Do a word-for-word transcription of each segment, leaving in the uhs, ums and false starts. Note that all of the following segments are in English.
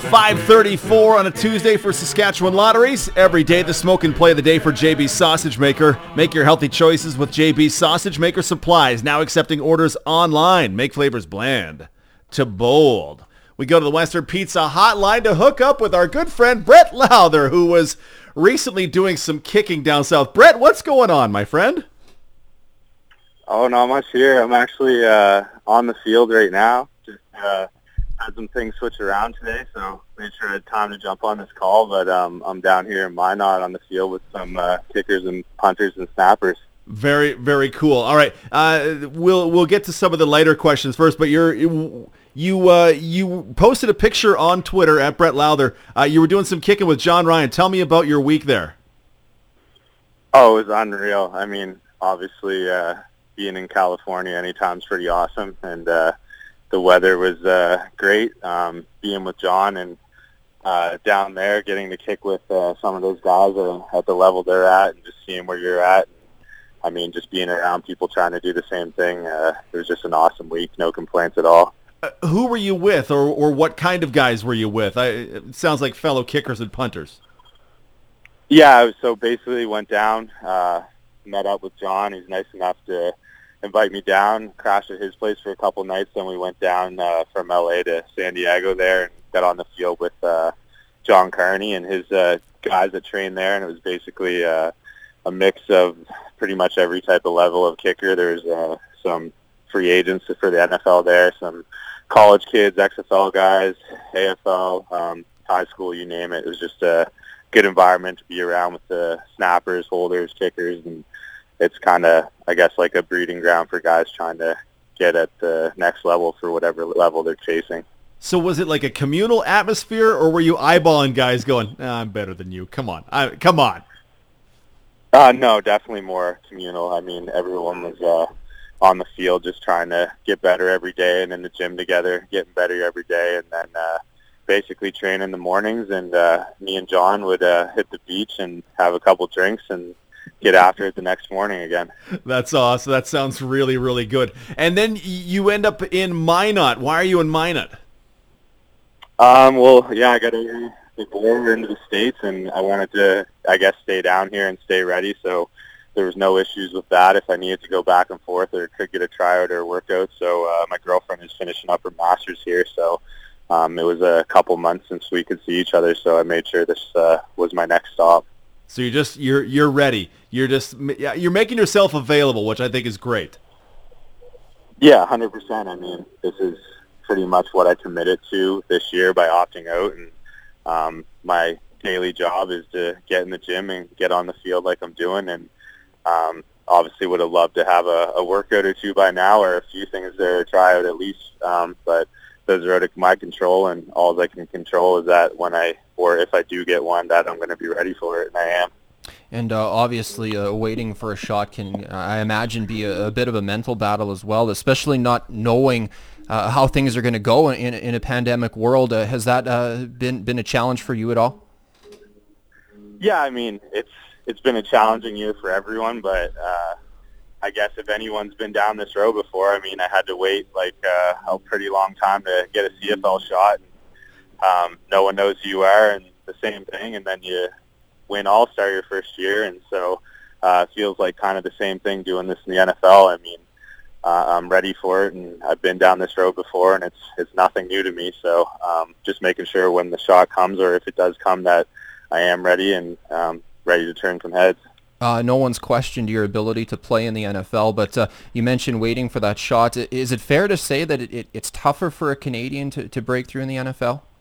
five thirty-four on a Tuesday for Saskatchewan Lotteries. Every day, the smoke and play of the day for J B Sausage Maker. Make your healthy choices with J B Sausage Maker Supplies. Now accepting orders online. Make flavors bland to bold. We go to the Western Pizza Hotline to hook up with our good friend Brett Lowther, who was recently doing some kicking down south. Brett, what's going on, my friend? Oh, not much here. I'm actually uh, on the field right now. Just uh, had some things switch around today, so made sure I had time to jump on this call. But um, I'm down here in Minot on the field with some uh, kickers and punters and snappers. Very, very cool. All right, uh, we'll we'll get to some of the lighter questions first. But you're you uh, you posted a picture on Twitter at Brett Lowther. Uh, you were doing some kicking with John Ryan. Tell me about your week there. Oh, it was unreal. I mean, obviously. Uh, Being in California anytime's pretty awesome, and uh, the weather was uh, great. Um, being with John and uh, down there, getting to kick with uh, some of those guys uh, at the level they're at, and just seeing where you're at. I mean, just being around people trying to do the same thing. Uh, it was just an awesome week. No complaints at all. Uh, who were you with, or or what kind of guys were you with? I, it sounds like fellow kickers and punters. Yeah, so basically went down, uh, met up with John. He's nice enough to invite me down, crashed at his place for a couple nights. Then we went down uh, from L A to San Diego there and got on the field with uh, John Carney and his uh, guys that trained there. And it was basically uh, a mix of pretty much every type of level of kicker. There's uh, some free agents for the N F L there, some college kids, X F L guys, A F L, um, high school, you name it. It was just a good environment to be around with the snappers, holders, kickers, and it's kind of, I guess, like a breeding ground for guys trying to get at the next level for whatever level they're chasing. So was it like a communal atmosphere, or were you eyeballing guys going, nah, I'm better than you, come on, I, come on? Uh, no, definitely more communal. I mean, everyone was uh, on the field just trying to get better every day and in the gym together, getting better every day, and then uh, basically train in the mornings, and uh, me and John would uh, hit the beach and have a couple drinks and get after it the next morning again. That's awesome. That sounds really, really good. And then you end up in Minot. Why are you in Minot? Um, well, yeah, I got to over into the States, and I wanted to, I guess, stay down here and stay ready. So there was no issues with that if I needed to go back and forth or could get a tryout or a workout. So uh, my girlfriend is finishing up her master's here, so um, it was a couple months since we could see each other. So I made sure this uh, was my next stop. So you're just you're you're ready. You're just you're making yourself available, which I think is great. Yeah, one hundred percent. I mean, this is pretty much what I committed to this year by opting out, and um, my daily job is to get in the gym and get on the field like I'm doing. And um, obviously, would have loved to have a, a workout or two by now, or a few things there to try out at least. Um, but those are out of my control, and all I can control is that when I, or if I do get one, that I'm going to be ready for it, and I am. And uh, obviously, uh, waiting for a shot can, uh, I imagine, be a, a bit of a mental battle as well, especially not knowing uh, how things are going to go in, in a pandemic world. Uh, has that uh, been been a challenge for you at all? Yeah, I mean, it's it's been a challenging year for everyone, but uh, I guess if anyone's been down this road before, I mean, I had to wait like uh, a pretty long time to get a C F L shot. And, um, no one knows who you are, and the same thing, and then you win All-Star your first year, and so uh, it feels like kind of the same thing doing this in the N F L. I mean, uh, I'm ready for it, and I've been down this road before, and it's it's nothing new to me. So um, just making sure when the shot comes, or if it does come, that I am ready and um, ready to turn some heads. Uh, no one's questioned your ability to play in the N F L, but uh, you mentioned waiting for that shot. Is it fair to say that it, it, it's tougher for a Canadian to, to break through in the N F L?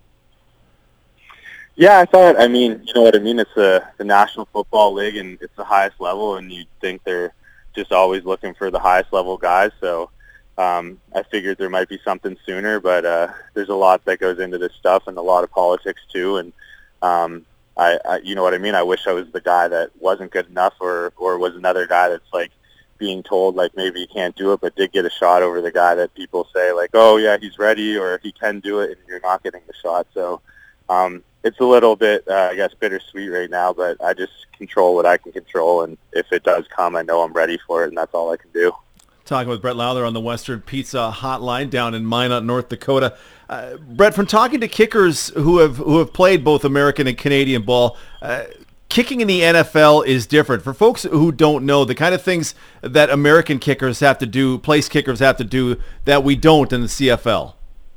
Yeah, I thought, I mean, you know what I mean? It's a, the National Football League, and it's the highest level, and you'd think they're just always looking for the highest level guys. So um, I figured there might be something sooner, but uh, there's a lot that goes into this stuff, and a lot of politics too. And um, I, I, you know what I mean? I wish I was the guy that wasn't good enough, or, or was another guy that's like being told like maybe he can't do it, but did get a shot over the guy that people say like, oh yeah, he's ready, or he can do it, and you're not getting the shot. So um, it's a little bit, uh, I guess, bittersweet right now, but I just control what I can control, and if it does come, I know I'm ready for it, and that's all I can do. Talking with Brett Lowther on the Western Pizza Hotline down in Minot, North Dakota. Uh, Brett, from talking to kickers who have who have played both American and Canadian ball, uh, kicking in the N F L is different. For folks who don't know, the kind of things that American kickers have to do, place kickers have to do, that we don't in the C F L.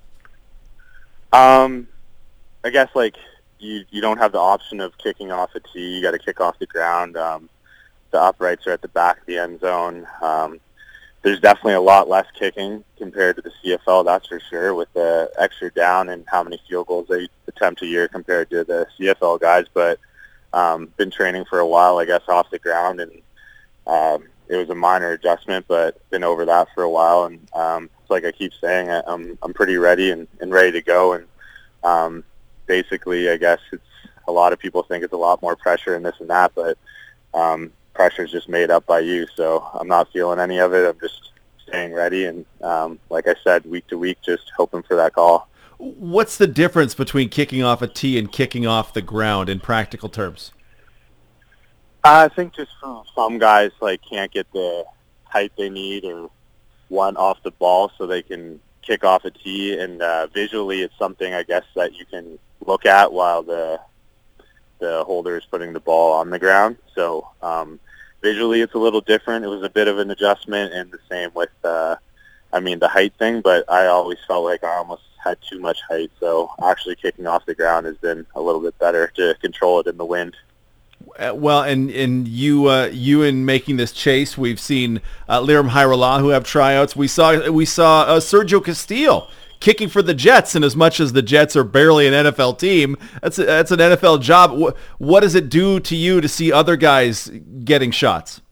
Um, I guess like you you don't have the option of kicking off a tee. You got to kick off the ground. Um, the uprights are at the back of the end zone. Um, There's definitely a lot less kicking compared to the C F L, that's for sure, with the extra down and how many field goals they attempt a year compared to the C F L guys. But um, been training for a while, I guess, off the ground, and um, it was a minor adjustment, but been over that for a while. And um, it's like I keep saying, I'm I'm pretty ready and, and ready to go. And um, basically, I guess it's a lot of people think it's a lot more pressure and this and that, but um, pressure is just made up by you, so I'm not feeling any of it. I'm just staying ready, and um, like I said, week to week, just hoping for that call. What's the difference between kicking off a tee and kicking off the ground in practical terms? I think just for some guys, like, can't get the height they need or want off the ball so they can kick off a tee, and uh, visually it's something, I guess, that you can look at while the the holder is putting the ball on the ground. So um, visually it's a little different. It was a bit of an adjustment, and the same with, uh, I mean, the height thing, but I always felt like I almost had too much height. So actually kicking off the ground has been a little bit better to control it in the wind. Uh, well, and and you uh, you in making this chase, we've seen uh, Lirim Hajrullah who have tryouts. We saw we saw uh, Sergio Castillo kicking for the Jets, and as much as the Jets are barely an N F L team, that's a, that's an N F L job. What, what does it do to you to see other guys getting shots?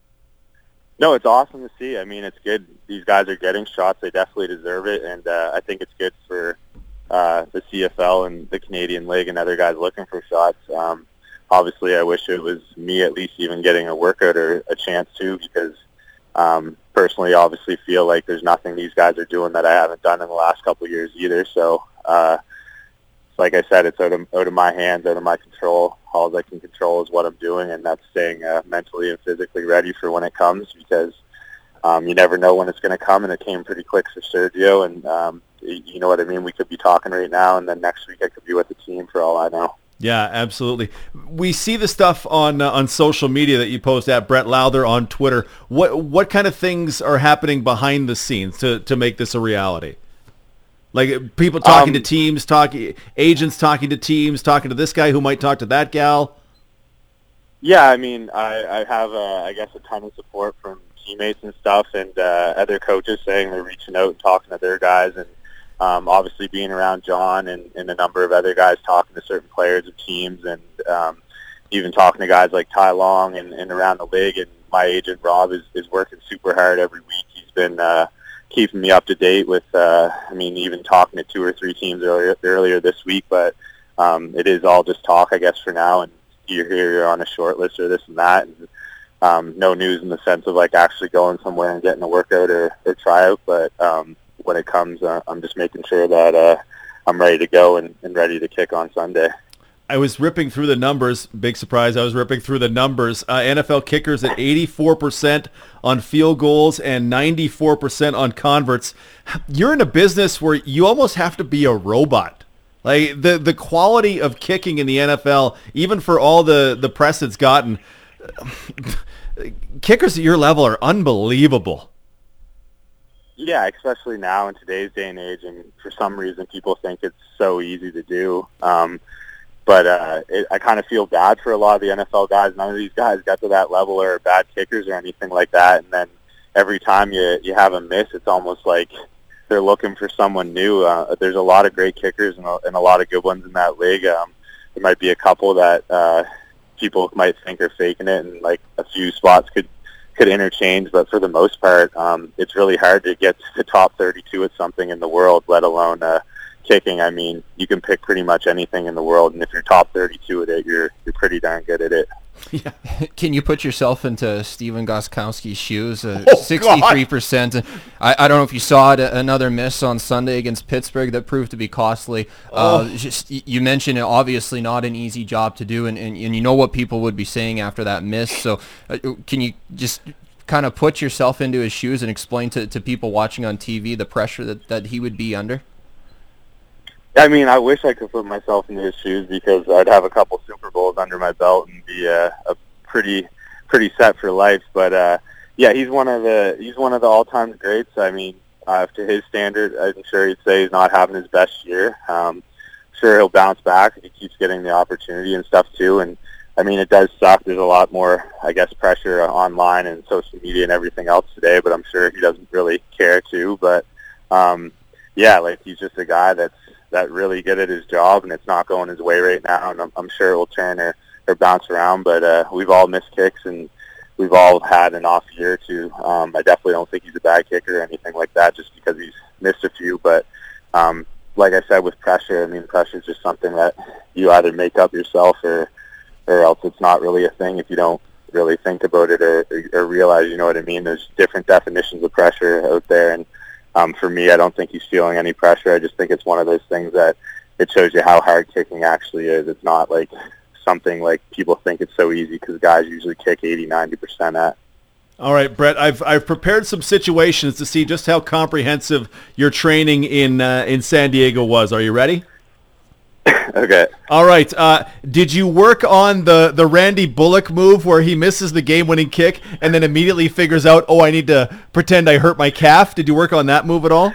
No, it's awesome to see. I mean, it's good. These guys are getting shots. They definitely deserve it, and uh, I think it's good for uh, the C F L and the Canadian League and other guys looking for shots. Um, obviously, I wish it was me at least even getting a workout or a chance to, because um, personally, obviously feel like there's nothing these guys are doing that I haven't done in the last couple of years either. So, uh, like I said, it's out of, out of my hands, out of my control. All I can control is what I'm doing, and that's staying uh, mentally and physically ready for when it comes, because um, you never know when it's going to come, and it came pretty quick for Sergio, and um, you know what I mean? We could be talking right now, and then next week I could be with the team for all I know. Yeah, absolutely. We see the stuff on uh, on social media that you post at Brett Lowther on Twitter. What what kind of things are happening behind the scenes to, to make this a reality? Like people talking um, to teams, talking agents talking to teams, talking to this guy who might talk to that gal. Yeah, I mean, I, I have, uh, I guess, a ton of support from teammates and stuff, and uh, other coaches saying they're reaching out and talking to their guys, and Um, obviously being around John and, and a number of other guys talking to certain players of teams, and um, even talking to guys like Ty Long and, and around the league. And my agent, Rob, is, is working super hard every week. He's been uh, keeping me up to date with, uh, I mean, even talking to two or three teams earlier, earlier this week. But um, it is all just talk, I guess, for now. And you're here, you're on a short list or this and that. And um, no news in the sense of, like, actually going somewhere and getting a workout or, or tryout. But um, when it comes, uh, I'm just making sure that uh, I'm ready to go and, and ready to kick on Sunday. I was ripping through the numbers. Big surprise. I was ripping through the numbers. Uh, N F L kickers at eighty-four percent on field goals and ninety-four percent on converts. You're in a business where you almost have to be a robot. Like the, the quality of kicking in the N F L, even for all the, the press it's gotten, kickers at your level are unbelievable. Yeah, especially now in today's day and age, and for some reason people think it's so easy to do. Um, but uh, it, I kind of feel bad for a lot of the N F L guys. None of these guys got to that level or are bad kickers or anything like that. And then every time you you have a miss, it's almost like they're looking for someone new. Uh, there's a lot of great kickers and a, and a lot of good ones in that league. Um, there might be a couple that uh, people might think are faking it, and like a few spots could could interchange, but for the most part, um, it's really hard to get to the top thirty-two at something in the world, let alone uh, kicking. I mean, you can pick pretty much anything in the world, and if you're top thirty-two at it, you're you're pretty darn good at it. Yeah. Can you put yourself into Steven Gostkowski's shoes? Uh, oh, sixty-three percent. I, I don't know if you saw it, another miss on Sunday against Pittsburgh that proved to be costly. Uh, oh. Just you mentioned it, obviously not an easy job to do, and, and, and you know what people would be saying after that miss. So uh, can you just kind of put yourself into his shoes and explain to, to people watching on T V the pressure that, that he would be under? I mean, I wish I could put myself into his shoes because I'd have a couple Super Bowls under my belt and be uh, a pretty pretty set for life. But uh, yeah, he's one of the he's one of the all-time greats. I mean, uh, to his standard, I'm sure he'd say he's not having his best year. Um, sure, he'll bounce back if he keeps getting the opportunity and stuff too. And I mean, it does suck. There's a lot more, I guess, pressure online and social media and everything else today. But I'm sure he doesn't really care to. But um, yeah, like he's just a guy that's that really good at his job, and it's not going his way right now, and I'm, I'm sure it will turn or, or bounce around, but uh, we've all missed kicks, and we've all had an off year or two. Um, I definitely don't think he's a bad kicker or anything like that just because he's missed a few, but um, like I said, with pressure, I mean, pressure is just something that you either make up yourself or, or else it's not really a thing if you don't really think about it or, or, or realize, you know what I mean? There's different definitions of pressure out there, and Um, for me, I don't think he's feeling any pressure. I just think it's one of those things that it shows you how hard kicking actually is. It's not like something like people think it's so easy because guys usually kick eighty, ninety percent at. All right, Brett, I've I've prepared some situations to see just how comprehensive your training in uh, in San Diego was. Are you ready? Okay. All right. Uh, did you work on the, the Randy Bullock move where he misses the game-winning kick and then immediately figures out, oh, I need to pretend I hurt my calf? Did you work on that move at all?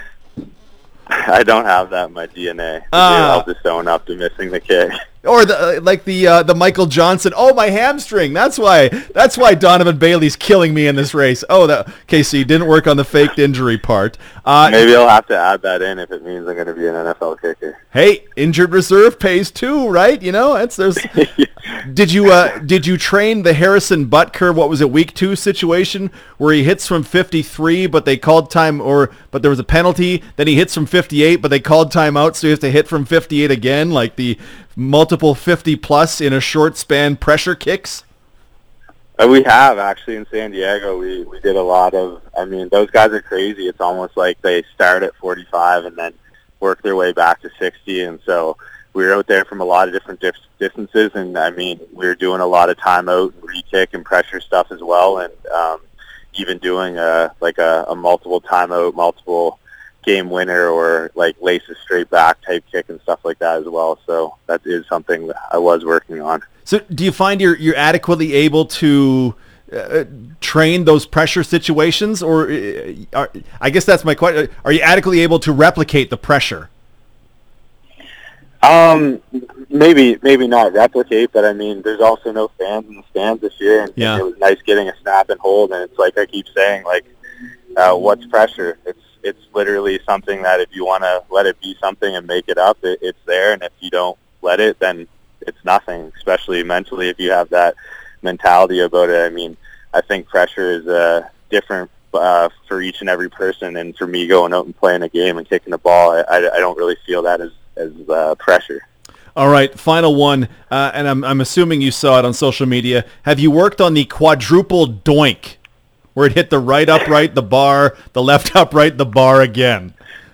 I don't have that in my D N A. Uh, I'll just own up to missing the kick. Or the like the uh, the Michael Johnson. Oh, my hamstring. That's why. That's why Donovan Bailey's killing me in this race. Oh, that. Okay, so you didn't work on the faked injury part. Uh, Maybe I'll have to add that in if it means I'm going to be an N F L kicker. Hey, injured reserve pays too, right? You know, it's there's. Did you uh, did you train the Harrison Butker? What was it, week two situation where he hits from fifty-three, but they called time, or but there was a penalty. Then he hits from fifty-eight, but they called timeout, so he has to hit from fifty-eight again, like the multiple fifty plus in a short span pressure kicks. Uh, we have actually in San Diego. We we did a lot of. I mean, those guys are crazy. It's almost like they start at forty-five and then work their way back to sixty, and so we were out there from a lot of different dif- distances, and I mean, we were doing a lot of timeout and re-kick and pressure stuff as well, and um, even doing a like a, a multiple timeout, multiple game winner, or like laces straight back type kick and stuff like that as well. So that is something that I was working on. So do you find you're you're adequately able to uh, train those pressure situations, or uh, are, I guess that's my question. Are you adequately able to replicate the pressure? Um, maybe, maybe not replicate, but I mean, there's also no fans in the stands this year, and yeah. It was nice getting a snap and hold, and it's like I keep saying, like, uh, what's pressure? It's it's literally something that if you want to let it be something and make it up, it, it's there, and if you don't let it, then it's nothing, especially mentally if you have that mentality about it. I mean, I think pressure is uh, different uh, for each and every person, and for me going out and playing a game and kicking the ball, I, I, I don't really feel that as as uh, pressure. All right, final one, uh, and I'm I'm assuming you saw it on social media. Have you worked on the quadruple doink, where it hit the right upright, the bar, the left upright, the bar again?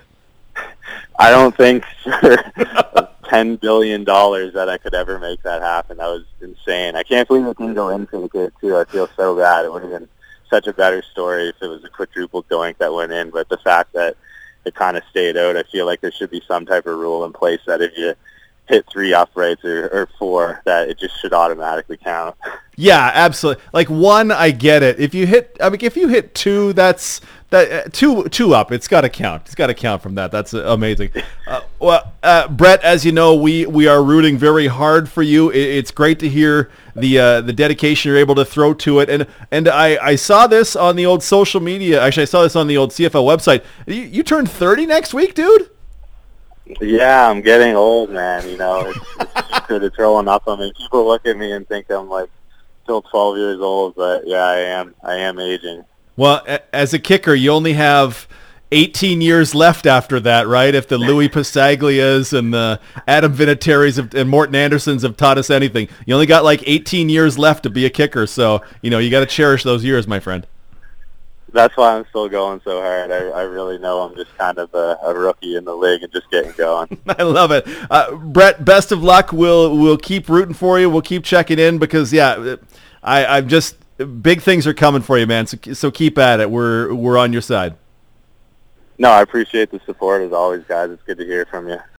I don't think for ten billion dollars that I could ever make that happen. That was insane. I can't believe it didn't go in for the kid, too. I feel so bad. It would have been such a better story if it was a quadruple doink that went in, but the fact that it kind of stayed out, I feel like there should be some type of rule in place that if you hit three uprights or, or four, that it just should automatically count. Yeah, absolutely. Like one, I get it. If you hit, I mean, if you hit two, that's that uh, two two up. It's got to count. It's got to count from that. That's uh, amazing. Uh, well, uh, Brett, as you know, we we are rooting very hard for you. It, it's great to hear the uh, the dedication you're able to throw to it. And and I, I saw this on the old social media. Actually, I saw this on the old C F L website. You, you turn thirty next week, dude? Yeah, I'm getting old, man. You know, it's, it's good at throwing up. I mean, people look at me and think I'm like still twelve years old, but yeah, I am. I am aging. Well, a- as a kicker, you only have eighteen years left after that, right? If the Louis Pasaglias and the Adam Vinatieri's have, and Morton Andersons have taught us anything, you only got like eighteen years left to be a kicker. So, you know, you got to cherish those years, my friend. That's why I'm still going so hard. I, I really know I'm just kind of a, a rookie in the league and just getting going. I love it. Uh, Brett, best of luck. We'll we'll keep rooting for you. We'll keep checking in because, yeah, I, I'm just big things are coming for you, man. So, so keep at it. We're we're on your side. No, I appreciate the support as always, guys. It's good to hear from you.